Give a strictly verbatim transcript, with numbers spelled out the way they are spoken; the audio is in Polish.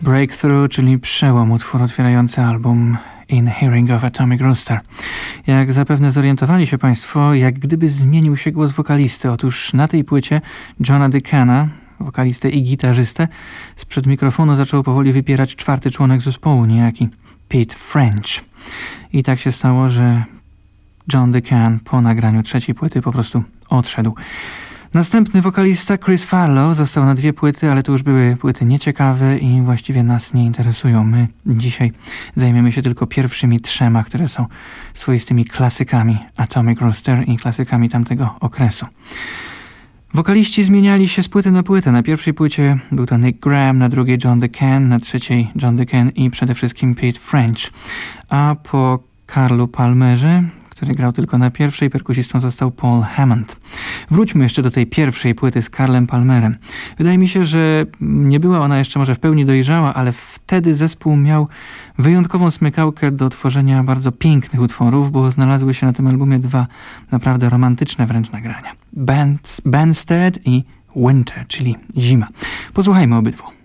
Breakthrough, czyli przełom, utwór otwierający album In Hearing of Atomic Rooster. Jak zapewne zorientowali się Państwo, jak gdyby zmienił się głos wokalisty. Otóż na tej płycie Johna Deacona, wokalistę i gitarzystę, sprzed mikrofonu zaczął powoli wypierać czwarty członek zespołu, niejaki Pete French. I tak się stało, że John Deacon po nagraniu trzeciej płyty po prostu odszedł. Następny wokalista Chris Farlow został na dwie płyty, ale to już były płyty nieciekawe i właściwie nas nie interesują. My dzisiaj zajmiemy się tylko pierwszymi trzema, które są swoistymi klasykami Atomic Rooster i klasykami tamtego okresu. Wokaliści zmieniali się z płyty na płytę. Na pierwszej płycie był to Nick Graham, na drugiej John Deacon, na trzeciej John Deacon i przede wszystkim Pete French. A po Carlu Palmerze, który grał tylko na pierwszej, perkusistą został Paul Hammond. Wróćmy jeszcze do tej pierwszej płyty z Carlem Palmerem. Wydaje mi się, że nie była ona jeszcze może w pełni dojrzała, ale wtedy zespół miał wyjątkową smykałkę do tworzenia bardzo pięknych utworów, bo znalazły się na tym albumie dwa naprawdę romantyczne wręcz nagrania. Bands, Bandstead i Winter, czyli zima. Posłuchajmy obydwu.